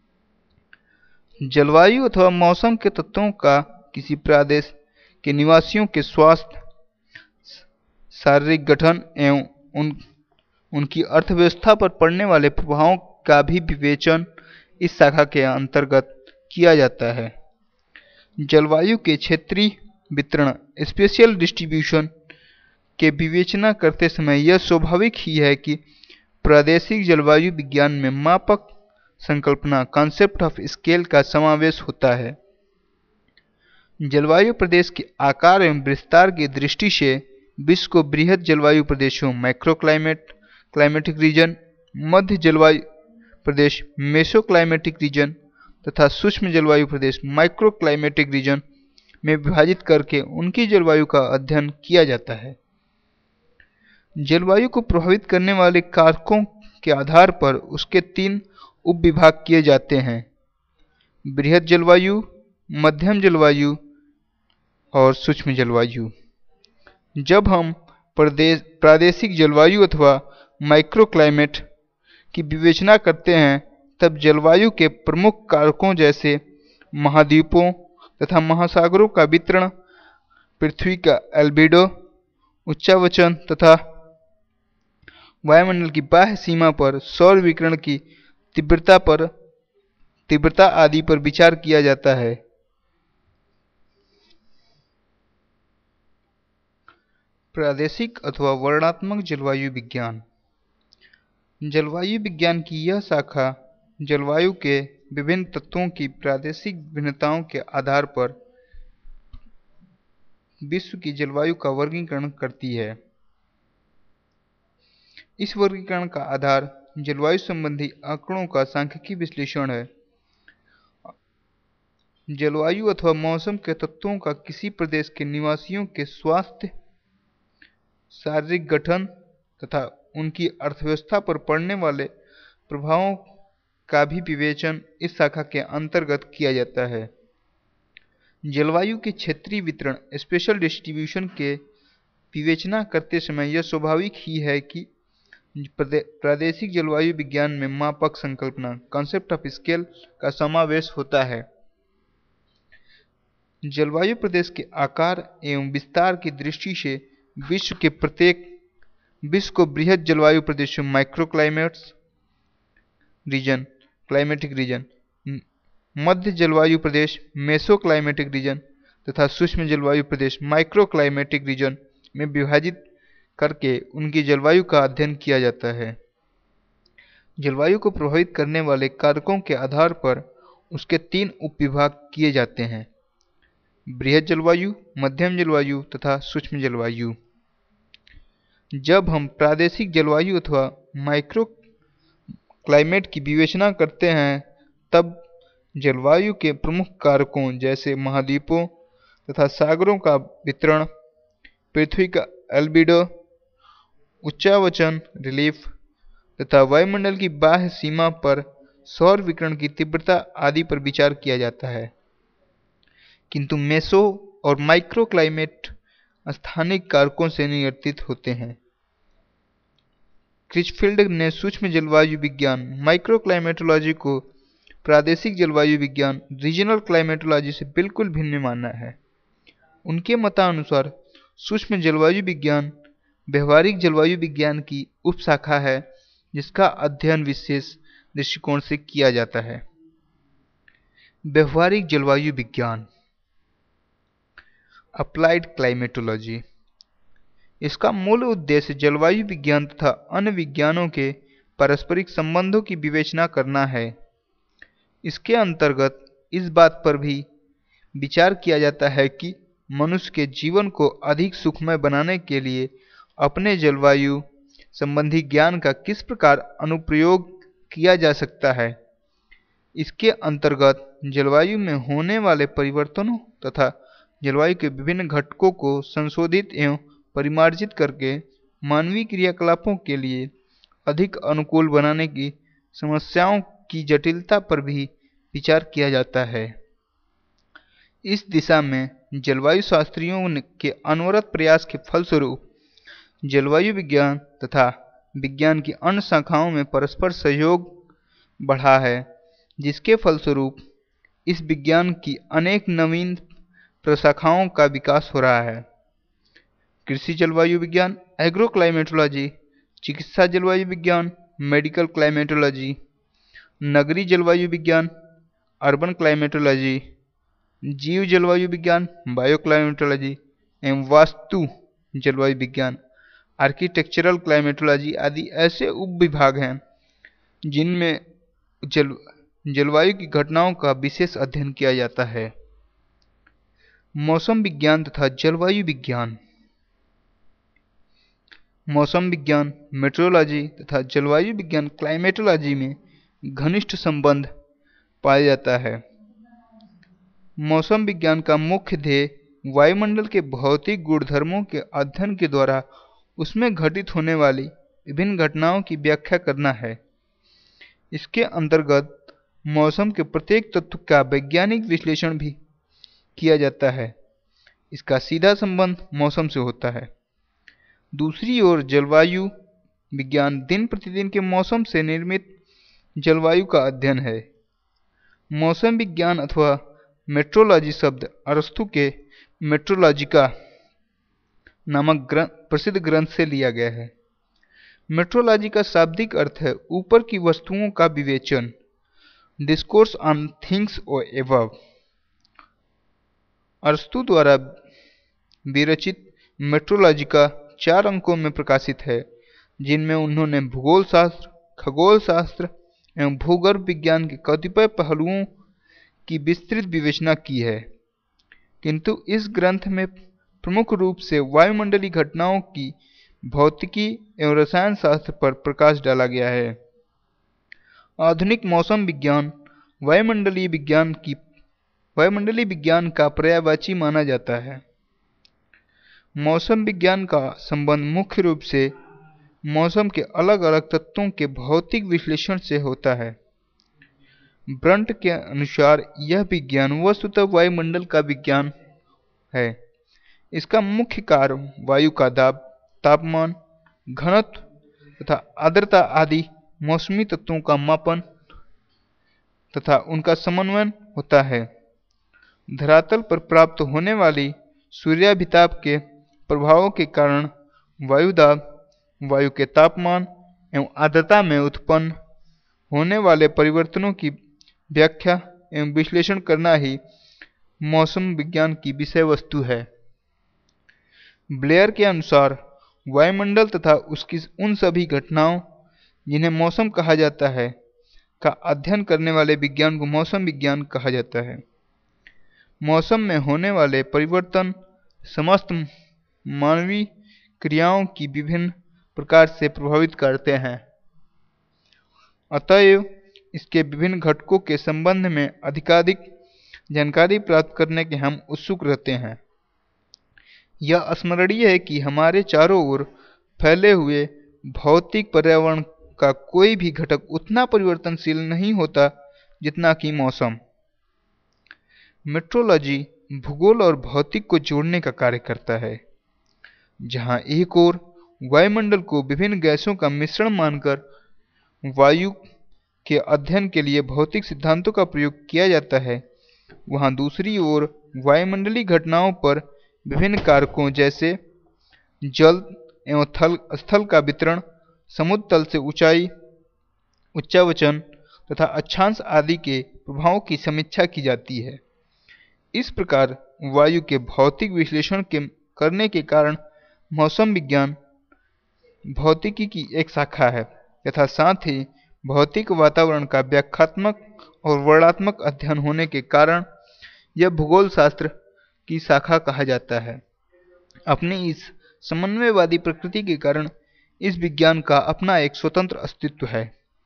जलवायु अथवा मौसम के तत्वों का किसी प्रदेश के निवासियों के स्वास्थ्य, शारीरिक गठन एवं उन उनकी अर्थव्यवस्था पर पड़ने वाले प्रभावों का भी विवेचन इस शाखा के अंतर्गत किया जाता है। जलवायु के क्षेत्रीय वितरण स्पेशियल डिस्ट्रीब्यूशन के विवेचना करते समय यह स्वाभाविक ही है कि प्रादेशिक जलवायु विज्ञान में मापक संकल्पना कॉन्सेप्ट ऑफ स्केल का समावेश होता है। जलवायु प्रदेश के आकार एवं विस्तार की दृष्टि से विश्व को बृहद जलवायु प्रदेशों माइक्रो क्लाइमेट क्लाइमेटिक रीजन, मध्य जलवायु प्रदेश मेसो क्लाइमेटिक रीजन तथा सूक्ष्म जलवायु प्रदेश माइक्रो क्लाइमेटिक रीजन में विभाजित करके उनकी जलवायु का अध्ययन किया जाता है। जलवायु को प्रभावित करने वाले कारकों के आधार पर उसके तीन उप विभाग किए जाते हैं: बृहद जलवायु, मध्यम जलवायु और सूक्ष्म जलवायु। जब हम प्रदेश प्रादेशिक जलवायु अथवा माइक्रो क्लाइमेट की विवेचना करते हैं तब जलवायु के प्रमुख कारकों जैसे महाद्वीपों तथा महासागरों का वितरण, पृथ्वी का एल्बिडो, उच्चावचन तथा वायुमंडल की बाह्य सीमा पर सौर विकिरण की तीव्रता पर तीव्रता आदि पर विचार किया जाता है। प्रादेशिक अथवा वर्णनात्मक जलवायु विज्ञान। जलवायु विज्ञान की यह शाखा जलवायु के विभिन्न तत्वों की प्रादेशिक भिन्नताओं के आधार पर विश्व की जलवायु का वर्गीकरण करती है। इस वर्गीकरण का आधार जलवायु संबंधी आंकड़ों का सांख्यिकीय विश्लेषण है। जलवायु अथवा मौसम के तत्वों का किसी प्रदेश के निवासियों के स्वास्थ्य, शारीरिक गठन तथा उनकी अर्थव्यवस्था पर पड़ने वाले प्रभावों का भी विवेचन इस शाखा के अंतर्गत किया जाता है। जलवायु के क्षेत्रीय वितरण स्पेशल डिस्ट्रीब्यूशन के विवेचना करते समय यह स्वाभाविक ही है कि प्रादेशिक जलवायु विज्ञान में मापक संकल्पना कॉन्सेप्ट ऑफ स्केल का समावेश होता है। जलवायु प्रदेश के आकार एवं विस्तार की दृष्टि से विश्व के प्रत्येक विश्व को बृहद जलवायु प्रदेशों micro climates region climatic region, मध्य जलवायु प्रदेश मेसो क्लाइमेटिक रीजन तथा सूक्ष्म जलवायु प्रदेश माइक्रो क्लाइमेटिक रीजन में विभाजित करके उनकी जलवायु का अध्ययन किया जाता है। जलवायु को प्रभावित करने वाले कारकों के आधार पर उसके तीन उपविभाग किए जाते हैं: बृहद जलवायु, मध्यम जलवायु तथा सूक्ष्म जलवायु। जब हम प्रादेशिक जलवायु अथवा माइक्रो क्लाइमेट की विवेचना करते हैं तब जलवायु के प्रमुख कारकों जैसे महाद्वीपों तथा सागरों का वितरण, पृथ्वी का एल्बिडो, उच्चावचन रिलीफ तथा वायुमंडल की बाह्य सीमा पर सौर विकिरण की तीव्रता आदि पर विचार किया जाता है। किंतु मेसो और माइक्रो क्लाइमेट स्थानिक कारकों से नियंत्रित होते हैं। क्रिचफील्ड ने सूक्ष्म जलवायु विज्ञान माइक्रो क्लाइमेटोलॉजी को प्रादेशिक जलवायु विज्ञान रीजनल क्लाइमेटोलॉजी से बिल्कुल भिन्न माना है। उनके मतानुसार सूक्ष्म जलवायु विज्ञान व्यवहारिक जलवायु विज्ञान की उपशाखा है जिसका अध्ययन विशेष दृष्टिकोण से किया जाता है। व्यवहारिक जलवायु विज्ञान अप्लाइड क्लाइमेटोलॉजी। इसका मूल उद्देश्य जलवायु विज्ञान तथा अन्य विज्ञानों के पारस्परिक संबंधों की विवेचना करना है। इसके अंतर्गत इस बात पर भी विचार किया जाता है कि मनुष्य के जीवन को अधिक सुखमय बनाने के लिए अपने जलवायु संबंधी ज्ञान का किस प्रकार अनुप्रयोग किया जा सकता है। इसके अंतर्गत जलवायु में होने वाले परिवर्तनों तथा जलवायु के विभिन्न घटकों को संशोधित एवं परिमार्जित करके मानवीय क्रियाकलापों के लिए अधिक अनुकूल बनाने की समस्याओं की जटिलता पर भी विचार किया जाता है। इस दिशा में जलवायु शास्त्रियों के अनवरत प्रयास के फलस्वरूप जलवायु विज्ञान तथा विज्ञान की अन्य शाखाओं में परस्पर सहयोग बढ़ा है, जिसके फलस्वरूप इस विज्ञान की अनेक नवीन प्रशाखाओं का विकास हो रहा है। कृषि जलवायु विज्ञान एग्रो क्लाइमेटोलॉजी, चिकित्सा जलवायु विज्ञान मेडिकल क्लाइमेटोलॉजी, नगरीय जलवायु विज्ञान अर्बन क्लाइमेटोलॉजी, जीव जलवायु विज्ञान बायो क्लाइमेटोलॉजी एवं वास्तु जलवायु विज्ञान आर्किटेक्चरल क्लाइमेटोलॉजी आदि ऐसे उप विभाग हैं जिनमें जल जलवायु की घटनाओं का विशेष अध्ययन किया जाता है। मौसम विज्ञान तथा जलवायु विज्ञान। मौसम विज्ञान मेट्रोलॉजी तथा जलवायु विज्ञान क्लाइमेटोलॉजी में घनिष्ठ संबंध पाया जाता है। मौसम विज्ञान का मुख्य ध्येय वायुमंडल के भौतिक गुणधर्मों के अध्ययन के द्वारा उसमें घटित होने वाली विभिन्न घटनाओं की व्याख्या करना है। इसके अंतर्गत मौसम के प्रत्येक तत्व का वैज्ञानिक विश्लेषण भी किया जाता है। इसका सीधा संबंध मौसम से होता है। दूसरी ओर जलवायु विज्ञान दिन प्रतिदिन के मौसम से निर्मित जलवायु का अध्ययन है। मौसम विज्ञान अथवा मेट्रोलॉजी शब्द अरस्तु के मेट्रोलॉजिका नामक ग्रंथ प्रसिद्ध ग्रंथ से लिया गया है। मेट्रोलॉजी का शाब्दिक अर्थ है ऊपर की वस्तुओं का विवेचन, डिस्कोर्स ऑन थिंग्स एबव। अरस्तु द्वारा विरचित मेट्रोलॉजी का चार अंकों में प्रकाशित है, जिनमें उन्होंने भूगोल शास्त्र, खगोल शास्त्र एवं भूगर्भ विज्ञान के कतिपय पहलुओं की विस्तृत विवेचना की है। किंतु इस ग्रंथ में प्रमुख रूप से वायुमंडलीय घटनाओं की भौतिकी एवं रसायन शास्त्र पर प्रकाश डाला गया है। आधुनिक मौसम विज्ञान वायुमंडलीय विज्ञान की वायुमंडलीय विज्ञान का पर्यायवाची माना जाता है। मौसम विज्ञान का संबंध मुख्य रूप से मौसम के अलग अलग तत्वों के भौतिक विश्लेषण से होता है। ब्रंट के अनुसार यह विज्ञान वस्तुतः वायुमंडल का विज्ञान है। इसका मुख्य कार्य वायु का दाब, तापमान, घनत्व तथा आर्द्रता आदि मौसमी तत्वों का मापन तथा उनका समन्वय होता है। धरातल पर प्राप्त होने वाली सूर्याभिताप के प्रभावों के कारण वायु दाब, वायु के तापमान एवं आर्द्रता में उत्पन्न होने वाले परिवर्तनों की व्याख्या एवं विश्लेषण करना ही मौसम विज्ञान की विषय वस्तु है। ब्लेयर के अनुसार वायुमंडल तथा उसकी उन सभी घटनाओं जिन्हें मौसम कहा जाता है का अध्ययन करने वाले विज्ञान को मौसम विज्ञान कहा जाता है। मौसम में होने वाले परिवर्तन समस्त मानवीय क्रियाओं की विभिन्न प्रकार से प्रभावित करते हैं। अतएव इसके विभिन्न घटकों के संबंध में अधिकाधिक जानकारी प्राप्त करने के हम उत्सुक रहते हैं। यह स्मरणीय है कि हमारे चारों ओर फैले हुए भौतिक पर्यावरण का कोई भी घटक उतना परिवर्तनशील नहीं होता जितना कि मौसम। मेट्रोलॉजी भूगोल और भौतिक को जोड़ने का कार्य करता है। जहां एक ओर वायुमंडल को विभिन्न गैसों का मिश्रण मानकर वायु के अध्ययन के लिए भौतिक सिद्धांतों का प्रयोग किया जाता है, वहां दूसरी ओर वायुमंडलीय घटनाओं पर विभिन्न कारकों जैसे जल एवं थल स्थल का वितरण, समुद्र तल से ऊंचाई, उच्चावचन तथा अक्षांश आदि के प्रभावों की समीक्षा की जाती है। इस प्रकार वायु के भौतिक विश्लेषण के करने के कारण मौसम विज्ञान भौतिकी की एक शाखा है तथा साथ ही भौतिक वातावरण का व्याख्यात्मक और वर्णनात्मक अध्ययन होने के कारण यह भूगोल शास्त्र की शाखा कहा जाता है। अपनी इस समन्वयवादी प्रकृति के कारण इस विज्ञान का अपना एक स्वतंत्र अस्तित्व है।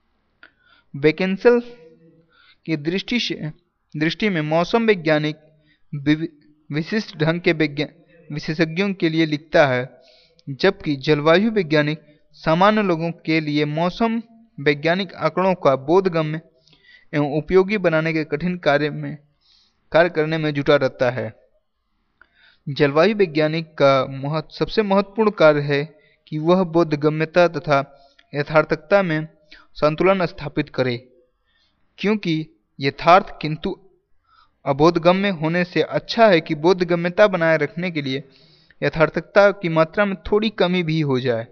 बेकेंसेल की दृष्टि से दृष्टि में मौसम वैज्ञानिक विशिष्ट ढंग के विशेषज्ञों के लिए लिखता है, जबकि जलवायु वैज्ञानिक सामान्य लोगों के लिए मौसम वैज्ञानिक आंकड़ों का बोधगम्य एवं उपयोगी बनाने के कठिन कार्य में कार्य करने में जुटा रहता है। जलवायु वैज्ञानिक का महत्व सबसे महत्वपूर्ण कार्य है कि वह बोधगम्यता तथा यथार्थकता में संतुलन स्थापित करे, क्योंकि यथार्थ किंतु अबोधगम्य होने से अच्छा है कि बोधगम्यता बनाए रखने के लिए यथार्थकता की मात्रा में थोड़ी कमी भी हो जाए।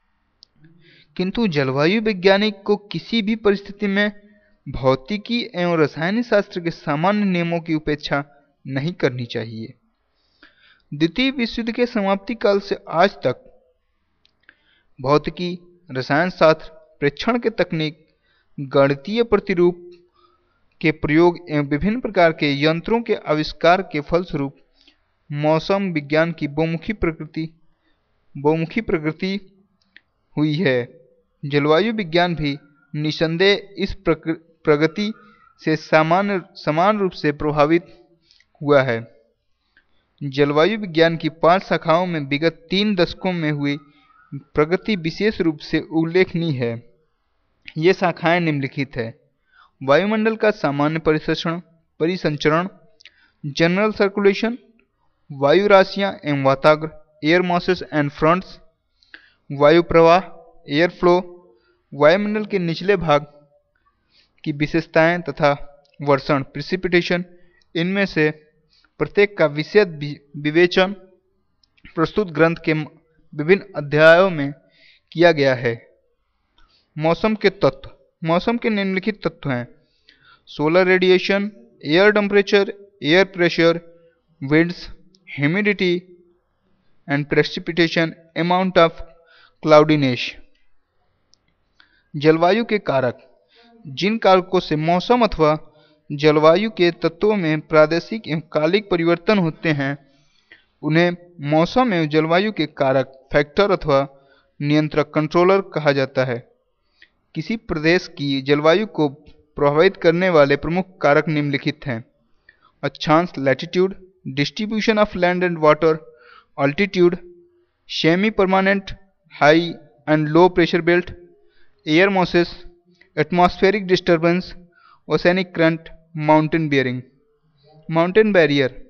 किंतु जलवायु वैज्ञानिक को किसी भी परिस्थिति में भौतिकी एवं रसायन शास्त्र के सामान्य नियमों की उपेक्षा नहीं करनी चाहिए। द्वितीय विश्व युद्ध के समाप्ति काल से आज तक भौतिकी, रसायन शास्त्र, प्रेक्षण के तकनीक, गणितीय प्रतिरूप के प्रयोग एवं विभिन्न प्रकार के यंत्रों के आविष्कार के फलस्वरूप मौसम विज्ञान की बहुमुखी प्रकृति बहुमुखी प्रकृति हुई है। जलवायु विज्ञान भी निसंदेह इस प्रगति से सामान्य समान रूप से प्रभावित हुआ है। जलवायु विज्ञान की पांच शाखाओं में विगत तीन दशकों में हुई प्रगति विशेष रूप से उल्लेखनीय है। ये शाखाएं निम्नलिखित है: वायुमंडल का सामान्य परिसंचरण परिसंचरण जनरल सर्कुलेशन, वायु राशियां एवं वाताग्र, एयर मासेस एंड फ्रंट्स, वायु प्रवाह, एयर फ्लो, वायुमंडल के निचले भाग की विशेषताएं तथा वर्षण, प्रिसिपिटेशन। इनमें से प्रत्येक का विशद विवेचन प्रस्तुत ग्रंथ के विभिन्न अध्यायों में किया गया है। मौसम के तत्व। मौसम के निम्नलिखित तत्व हैं: solar radiation, air temperature, air pressure, winds, humidity and precipitation, amount of cloudiness. जलवायु के कारक। जिन कारकों से मौसम अथवा जलवायु के तत्वों में प्रादेशिक एवं कालिक परिवर्तन होते हैं उन्हें मौसम एवं जलवायु के कारक फैक्टर अथवा नियंत्रक कंट्रोलर कहा जाता है। किसी प्रदेश की जलवायु को प्रभावित करने वाले प्रमुख कारक निम्नलिखित हैं: अक्षांश latitude, distribution of land and water, altitude, semi permanent high and low pressure belt, air masses, atmospheric disturbance, oceanic current, mountain bearing. Mountain barrier.